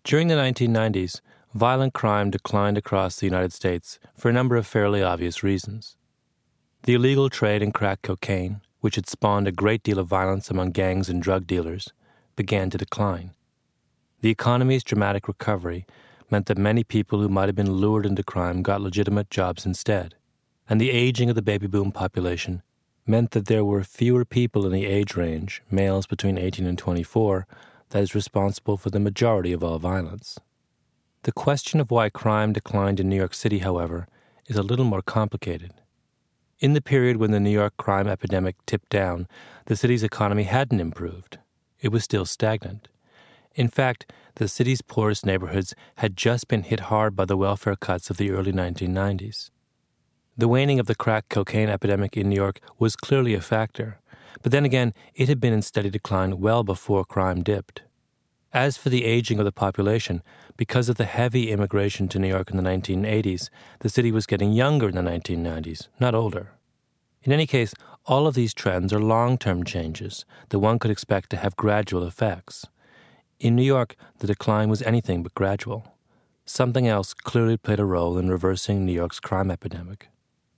During the 1990s, violent crime declined across the United States for a number of fairly obvious reasons. The illegal trade in crack cocaine, which had spawned a great deal of violence among gangs and drug dealers, began to decline. The economy's dramatic recovery meant that many people who might have been lured into crime got legitimate jobs instead, and the aging of the baby boom population meant that there were fewer people in the age range, males between 18 and 24, that is responsible for the majority of all violence. The question of why crime declined in New York City, however, is a little more complicated. In the period when the New York crime epidemic tipped down, the city's economy hadn't improved. It was still stagnant. In fact, the city's poorest neighborhoods had just been hit hard by the welfare cuts of the early 1990s. The waning of the crack cocaine epidemic in New York was clearly a factor, but then again, it had been in steady decline well before crime dipped. As for the aging of the population, because of the heavy immigration to New York in the 1980s, the city was getting younger in the 1990s, not older. In any case, all of these trends are long-term changes that one could expect to have gradual effects. In New York, the decline was anything but gradual. Something else clearly played a role in reversing New York's crime epidemic.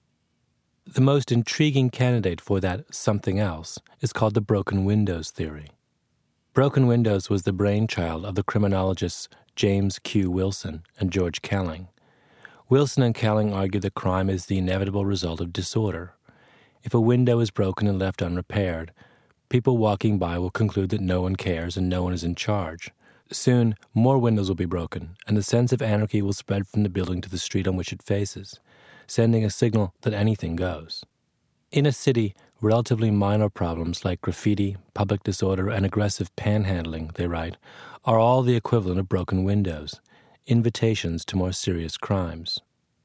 The most intriguing candidate for that something else is called the broken windows theory. Broken windows was the brainchild of the criminologists James Q. Wilson and George Kelling. Wilson and Kelling argue that crime is the inevitable result of disorder. If a window is broken and left unrepaired, people walking by will conclude that no one cares and no one is in charge. Soon, more windows will be broken, and the sense of anarchy will spread from the building to the street on which it faces, sending a signal that anything goes. In a city, relatively minor problems like graffiti, public disorder, and aggressive panhandling, they write, are all the equivalent of broken windows, invitations to more serious crimes.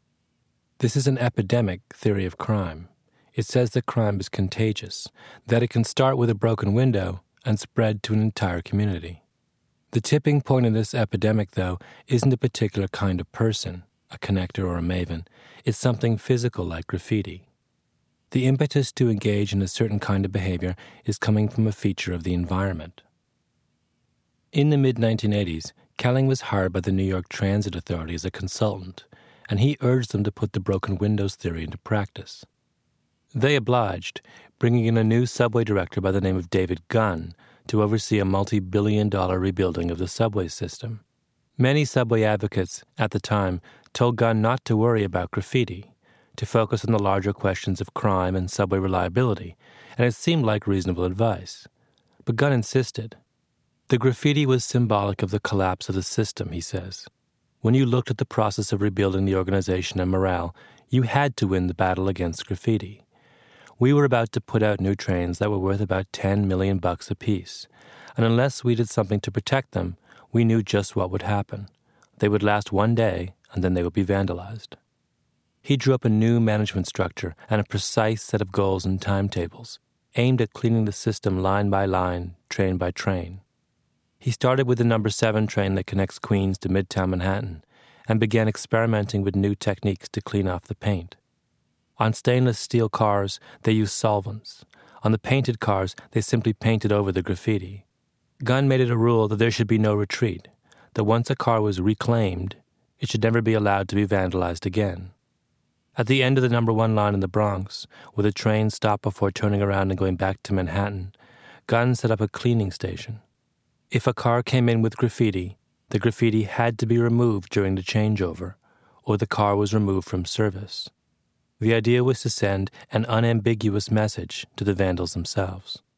This is an epidemic theory of crime. It says that crime is contagious, that it can start with a broken window and spread to an entire community. The tipping point in this epidemic, though, isn't a particular kind of person, a connector or a maven. It's something physical like graffiti. The impetus to engage in a certain kind of behavior is coming from a feature of the environment. In the mid-1980s, Kelling was hired by the New York Transit Authority as a consultant, and he urged them to put the broken windows theory into practice. They obliged, bringing in a new subway director by the name of David Gunn to oversee a multi-billion-dollar rebuilding of the subway system. Many subway advocates at the time told Gunn not to worry about graffiti, to focus on the larger questions of crime and subway reliability, and it seemed like reasonable advice. But Gunn insisted. The graffiti was symbolic of the collapse of the system, he says. When you looked at the process of rebuilding the organization and morale, you had to win the battle against graffiti. We were about to put out new trains that were worth about $10 million apiece, and unless we did something to protect them, we knew just what would happen. They would last one day, and then they would be vandalized. He drew up a new management structure and a precise set of goals and timetables, aimed at cleaning the system line by line, train by train. He started with the number 7 train that connects Queens to Midtown Manhattan and began experimenting with new techniques to clean off the paint. On stainless steel cars, they used solvents. On the painted cars, they simply painted over the graffiti. Gunn made it a rule that there should be no retreat, that once a car was reclaimed, it should never be allowed to be vandalized again. At the end of the number 1 line in the Bronx, where the train stopped before turning around and going back to Manhattan, Gunn set up a cleaning station. If a car came in with graffiti, the graffiti had to be removed during the changeover, or the car was removed from service. The idea was to send an unambiguous message to the vandals themselves.